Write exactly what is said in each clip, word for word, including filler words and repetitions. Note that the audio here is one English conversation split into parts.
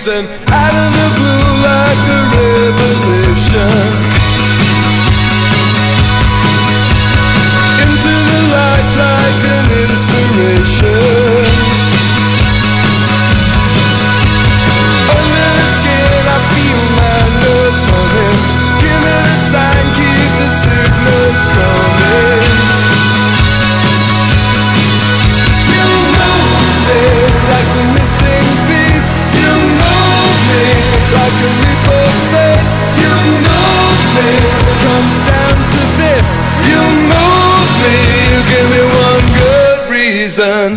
reason. Out of the blue like a revelation, into the light like an inspiration. Under the skin I feel my nerves humming. Give me the sign, keep the signals coming. You move me like the missing piece. You move me like a leap of faith. You move me, comes down to this. You move me, you give me one good reason.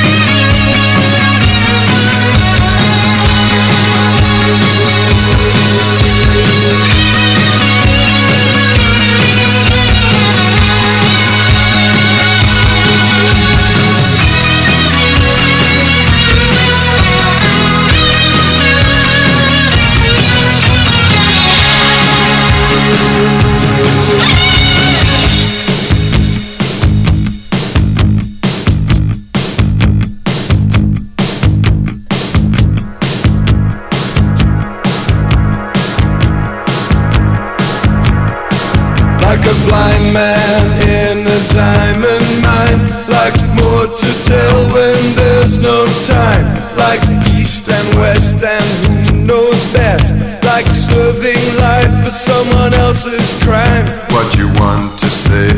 Like a blind man in a diamond mine, like more to tell when there's no time, like east and west and who knows best, like serving life for someone else's crime. What you want to say,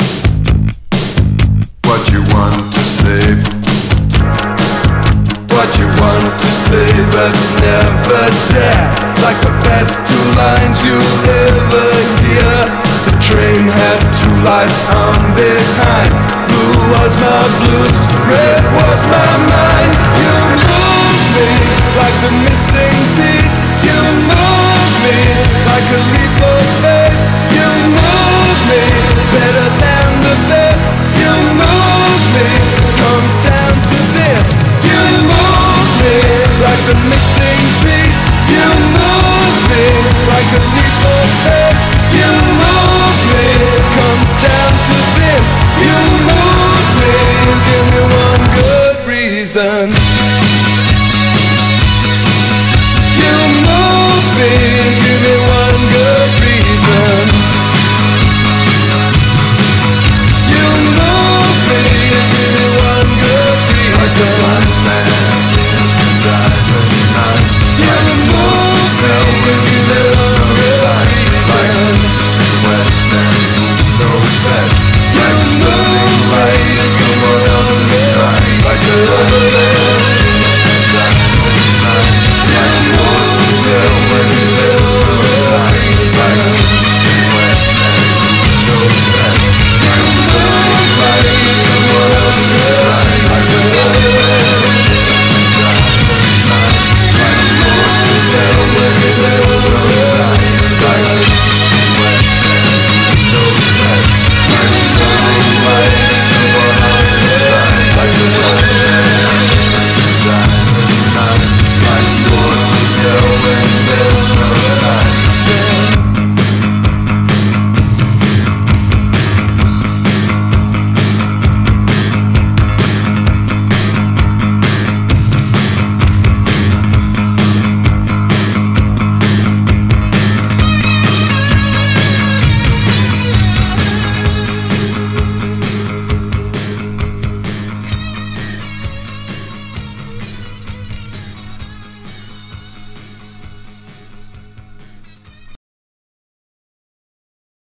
what you want to say, what you want to say but never dare, like the best two lines you'll ever hear. The train had two lights on behind. Blue was my blues, red was my mind. You move me like the missing piece. You move me like a leap of faith. You move me better than the best. You move me, comes down to this. You move me like the missing piece. You move